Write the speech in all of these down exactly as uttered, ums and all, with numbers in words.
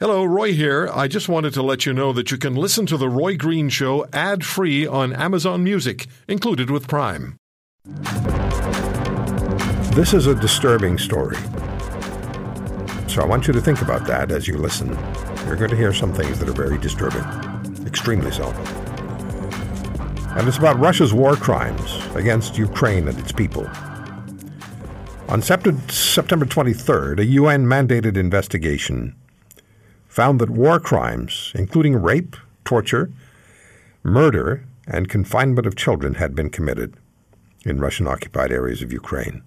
Hello, Roy here. I just wanted to let you know that you can listen to The Roy Green Show ad-free on Amazon Music, included with Prime. This is a disturbing story. So I want you to think about that as you listen. You're going to hear some things that are very disturbing, extremely so. And it's about Russia's war crimes against Ukraine and its people. On September twenty-third, a U N-mandated investigation found that war crimes, including rape, torture, murder, and confinement of children, had been committed in Russian-occupied areas of Ukraine.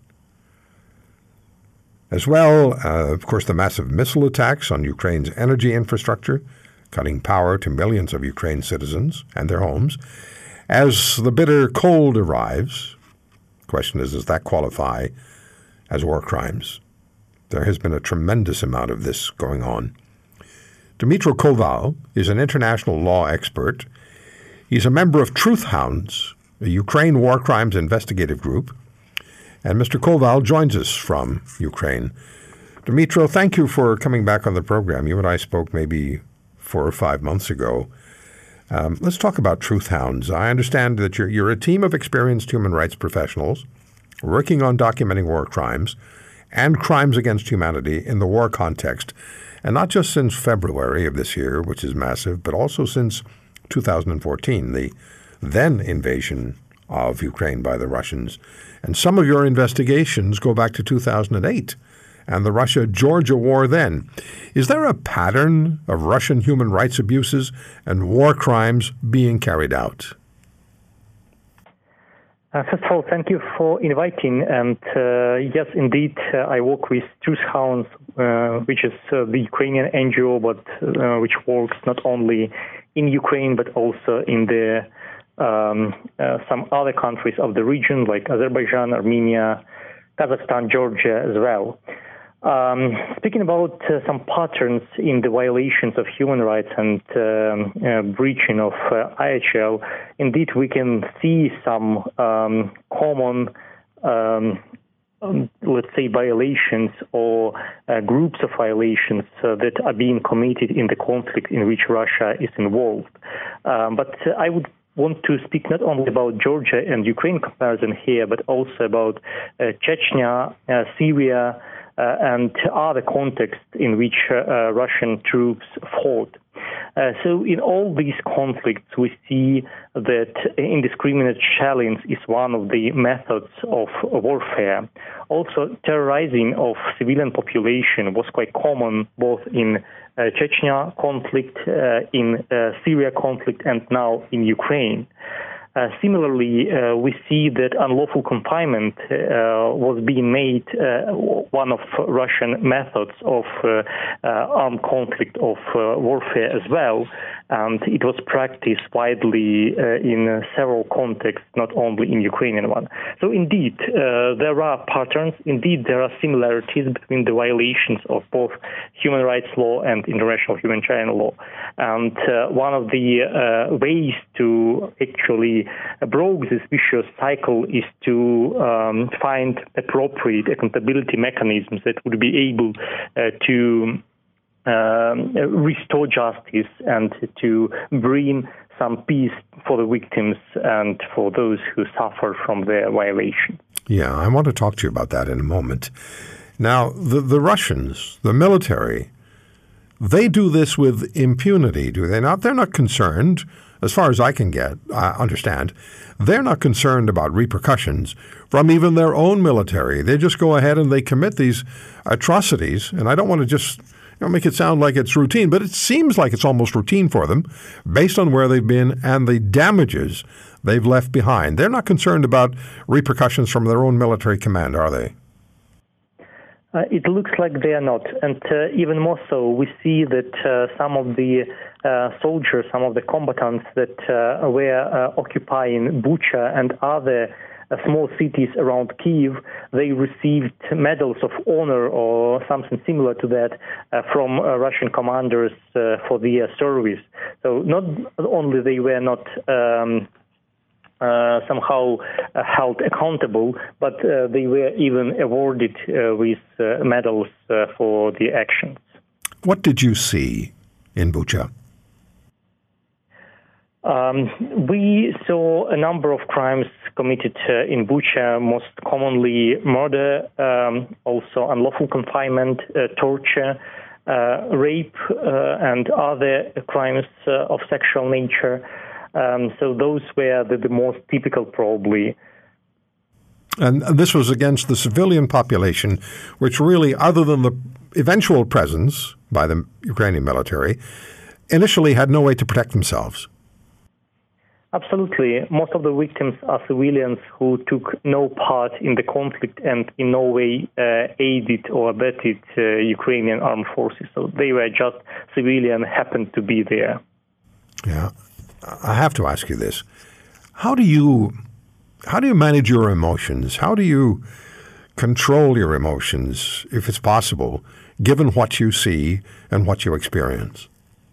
As well, uh, of course, the massive missile attacks on Ukraine's energy infrastructure, cutting power to millions of Ukraine citizens and their homes. As the bitter cold arrives, the question is, does that qualify as war crimes? There has been a tremendous amount of this going on. Dmytro Koval is an international law expert. He's a member of Truth Hounds, a Ukraine war crimes investigative group. And Mister Koval joins us from Ukraine. Dmytro, thank you for coming back on the program. You and I spoke maybe four or five months ago. Um, let's talk about Truth Hounds. I understand that you're, you're a team of experienced human rights professionals working on documenting war crimes and crimes against humanity in the war context. And not just since February of this year, which is massive, but also since two thousand fourteen, the then invasion of Ukraine by the Russians. And some of your investigations go back to two thousand eight and the Russia-Georgia war then. Is there a pattern of Russian human rights abuses and war crimes being carried out? Uh, first of all, thank you for inviting. And uh, yes, indeed, uh, I work with Truth Hounds, uh, which is uh, the Ukrainian N G O, but uh, which works not only in Ukraine, but also in the um, uh, some other countries of the region, like Azerbaijan, Armenia, Kazakhstan, Georgia as well. Um, speaking about uh, some patterns in the violations of human rights and um, uh, breaching of uh, I H L, indeed we can see some um, common, um, um, let's say, violations or uh, groups of violations uh, that are being committed in the conflict in which Russia is involved. Um, but uh, I would want to speak not only about Georgia and Ukraine comparison here, but also about uh, Chechnya, uh, Syria, Uh, and other contexts in which uh, uh, Russian troops fought. Uh, so in all these conflicts, we see that indiscriminate shelling is one of the methods of warfare. Also, terrorizing of civilian population was quite common both in uh, Chechnya conflict, uh, in uh, Syria conflict, and now in Ukraine. Uh, similarly, uh, we see that unlawful confinement uh, was being made uh, one of Russian methods of uh, uh, armed conflict, of uh, warfare as well, and it was practiced widely uh, in uh, several contexts, not only in Ukrainian one. So indeed, uh, there are patterns, indeed there are similarities between the violations of both human rights law and international humanitarian law. And uh, one of the uh, ways to actually broke this vicious cycle is to um, find appropriate accountability mechanisms that would be able uh, to um, restore justice and to bring some peace for the victims and for those who suffer from their violation. Yeah, I want to talk to you about that in a moment. Now, the, the Russians, the military, they do this with impunity, do they not? They're not concerned, as far as I can get, I understand, they're not concerned about repercussions from even their own military. They just go ahead and they commit these atrocities. And I don't want to just you know, make it sound like it's routine, but it seems like it's almost routine for them based on where they've been and the damages they've left behind. They're not concerned about repercussions from their own military command, are they? Uh, it looks like they are not. And uh, even more so, we see that uh, some of the uh, soldiers, some of the combatants that uh, were uh, occupying Bucha and other uh, small cities around Kyiv, they received medals of honor or something similar to that uh, from uh, Russian commanders uh, for their service. So not only they were not um, Uh, somehow uh, held accountable, but uh, they were even awarded uh, with uh, medals uh, for the actions. What did you see in Bucha? Um, we saw a number of crimes committed uh, in Bucha, most commonly murder, um, also unlawful confinement, uh, torture, uh, rape, uh, and other crimes uh, of sexual nature. Um, so those were the, the most typical, probably. And this was against the civilian population, which really, other than the eventual presence by the Ukrainian military, initially had no way to protect themselves. Absolutely. Most of the victims are civilians who took no part in the conflict and in no way uh, aided or abetted uh, Ukrainian armed forces. So they were just civilian, happened to be there. Yeah. I have to ask you this. How do you how do you manage your emotions? How do you control your emotions, if it's possible, given what you see and what you experience?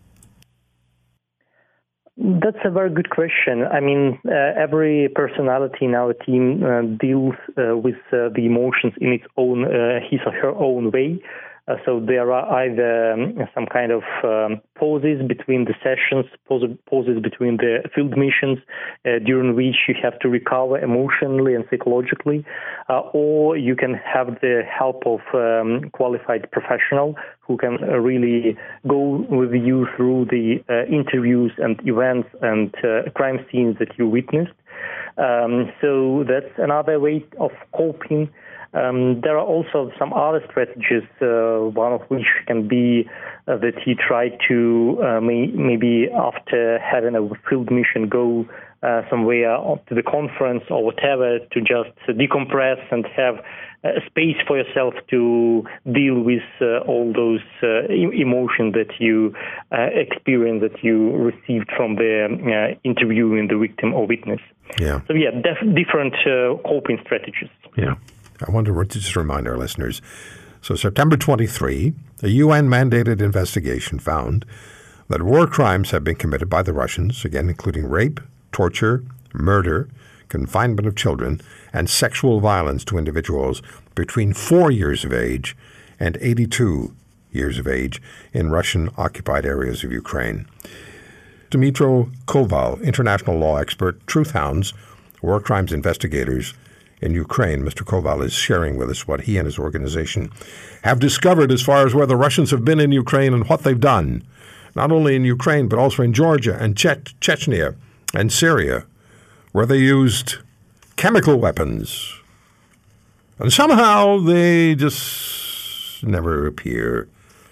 That's a very good question. I mean, uh, every personality in our team uh, deals uh, with uh, the emotions in its own, uh, his or her own way. Uh, so there are either um, some kind of um, pauses between the sessions, pauses, pauses between the field missions, uh, during which you have to recover emotionally and psychologically, uh, or you can have the help of um, qualified professional who can uh, really go with you through the uh, interviews and events and uh, crime scenes that you witnessed. Um, so that's another way of coping. Um, there are also some other strategies, uh, one of which can be uh, that you try to uh, may, maybe after having a field mission go uh, somewhere to the conference or whatever to just decompress and have a space for yourself to deal with uh, all those uh, emotions that you uh, experience, that you received from the uh, interviewing the victim or witness. Yeah. So yeah, def- different uh, coping strategies. Yeah. I wonder what to just remind our listeners. So September twenty-third, a U N-mandated investigation found that war crimes have been committed by the Russians, again including rape, torture, murder, confinement of children, and sexual violence to individuals between four years of age and eighty-two years of age in Russian-occupied areas of Ukraine. Dmytro Koval, international law expert, Truth Hounds, war crimes investigators in Ukraine. Mister Koval is sharing with us what he and his organization have discovered as far as where the Russians have been in Ukraine and what they've done, not only in Ukraine, but also in Georgia and che- Chechnya and Syria, where they used chemical weapons. And somehow they just never appear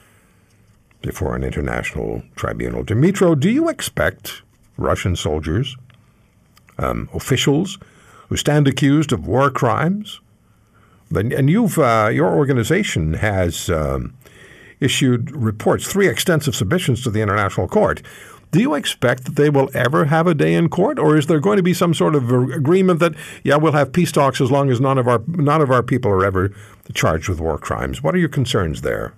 before an international tribunal. Dmytro, do you expect Russian soldiers, um, officials, who stand accused of war crimes? And you've, uh, your organization has um, issued reports, three extensive submissions to the International Court. Do you expect that they will ever have a day in court, or is there going to be some sort of agreement that, yeah, we'll have peace talks as long as none of our none of our people are ever charged with war crimes? What are your concerns there?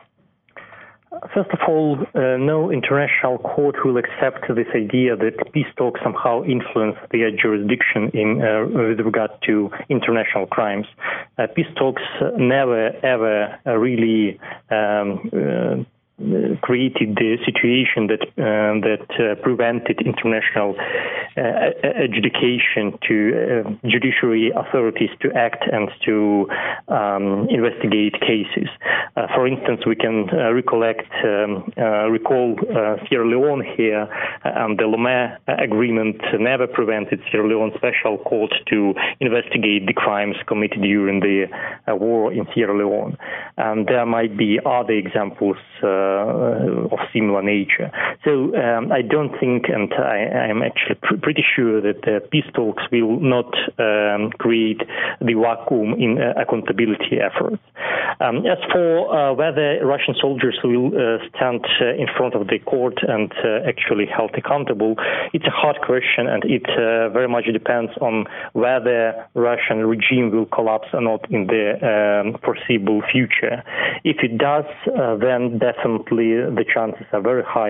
First of all, uh, no international court will accept this idea that peace talks somehow influence their jurisdiction in uh, with regard to international crimes. Uh, peace talks never, ever uh, really um, uh, created the situation that uh, that uh, prevented international uh, adjudication to uh, judiciary authorities to act and to um, investigate cases. Uh, for instance, we can uh, recollect, um, uh, recall uh, Sierra Leone here, and the Lomé Agreement never prevented Sierra Leone Special Court to investigate the crimes committed during the uh, war in Sierra Leone. And there might be other examples uh, of similar nature. So um, I don't think, and I am actually pr- pretty sure that the peace talks will not um, create the vacuum in uh, accountability efforts. Um, as for uh, whether Russian soldiers will uh, stand uh, in front of the court and uh, actually held accountable, it's a hard question, and it uh, very much depends on whether Russian regime will collapse or not in the um, foreseeable future. If it does, uh, then definitely the chances are very high that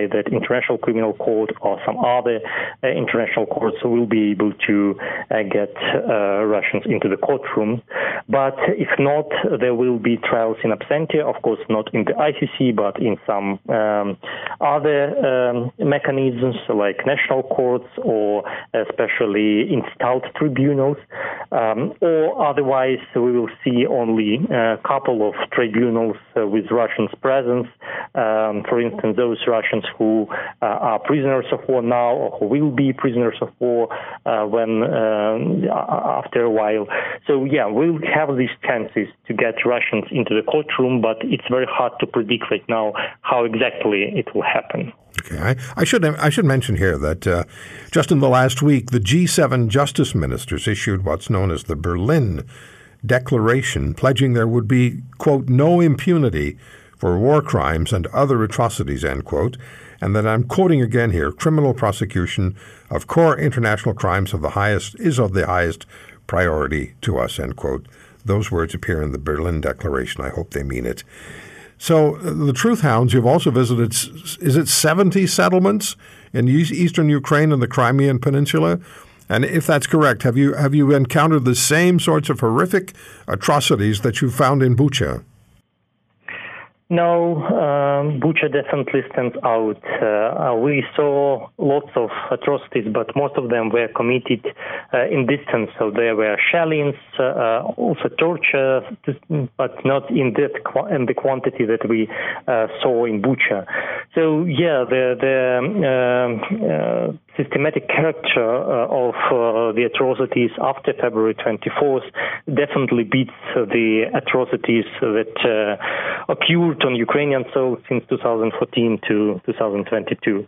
International Criminal Court or some other uh, international courts will be able to uh, get uh, Russians into the courtroom. But if not, there will be trials in absentia, of course, not in the I C C, but in some um, other um, mechanisms like national courts or especially installed tribunals. Um, or otherwise, we will see only a couple of tribunals uh, with Russians' presence. Um, for instance, those Russians who uh, are prisoners of war now or who will be prisoners of war uh, when um, after a while. So, yeah, we'll have these chances to get Russians into the courtroom, but it's very hard to predict right now how exactly it will happen. Okay, I, I should I should mention here that uh, just in the last week, the G seven justice ministers issued what's known as the Berlin Declaration, pledging there would be, quote, no impunity for war crimes and other atrocities, end quote, and that I'm quoting again here, criminal prosecution of core international crimes of the highest is of the highest priority to us, end quote. Those words appear in the Berlin Declaration. I hope they mean it. So uh, the Truth Hounds, you've also visited, is it seventy settlements in eastern Ukraine and the Crimean Peninsula? And if that's correct, have you have you encountered the same sorts of horrific atrocities that you found in Bucha? No, um, Bucha definitely stands out. Uh, we saw lots of atrocities, but most of them were committed uh, in distance. So there were shellings, uh, also torture, but not in that qu- in the quantity that we uh, saw in Bucha. So yeah, the the uh, uh, systematic character uh, of uh, the atrocities after February twenty-fourth definitely beats uh, the atrocities that uh, occurred on Ukrainian soil since two thousand fourteen to two thousand twenty-two.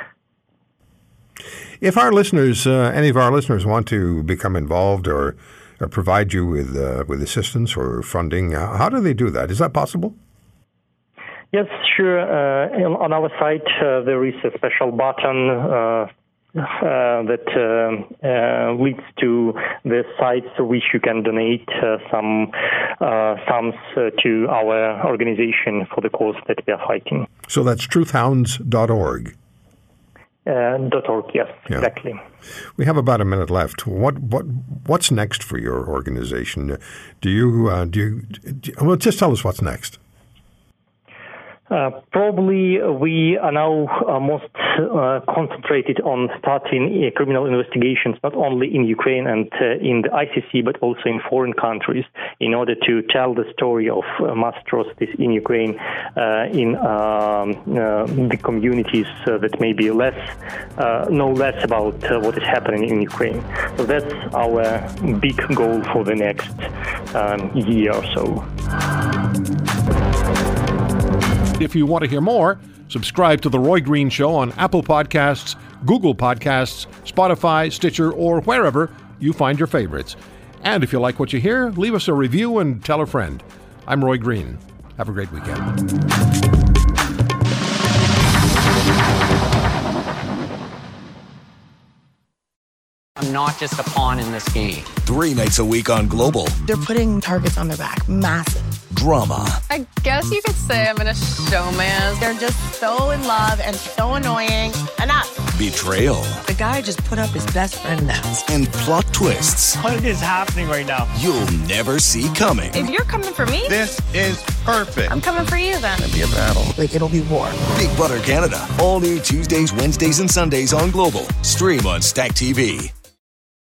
If our listeners, uh, any of our listeners want to become involved or, or provide you with uh, with assistance or funding, uh, how do they do that? Is that possible? Yes, sure. Uh, on our site, uh, there is a special button uh, Uh, that uh, uh, leads to the sites which you can donate uh, some uh, sums uh, to our organization for the cause that we are fighting. So that's truth hounds dot org. Uh, .org, yes, yeah. Exactly. We have about a minute left. What what what's next for your organization? Do you uh, do you do, well? Just tell us what's next. Uh, probably we are now uh, most uh, concentrated on starting uh, criminal investigations, not only in Ukraine and uh, in the I C C, but also in foreign countries, in order to tell the story of uh, mass atrocities in Ukraine, uh, in um, uh, the communities uh, that maybe less uh, know less about uh, what is happening in Ukraine. So that's our big goal for the next um, year or so. If you want to hear more, subscribe to The Roy Green Show on Apple Podcasts, Google Podcasts, Spotify, Stitcher, or wherever you find your favorites. And if you like what you hear, leave us a review and tell a friend. I'm Roy Green. Have a great weekend. I'm not just a pawn in this game. Three nights a week on Global. They're putting targets on their back. Massive. Drama. I guess you could say I'm in a showman. They're just so in love and so annoying. Enough. Betrayal. The guy just put up his best friend now. And plot twists. What is happening right now? You'll never see coming. If you're coming for me, This is perfect. I'm coming for you then. It'll be a battle. Like, it'll be war. Big Brother Canada. All new Tuesdays, Wednesdays, and Sundays on Global. Stream on Stack T V.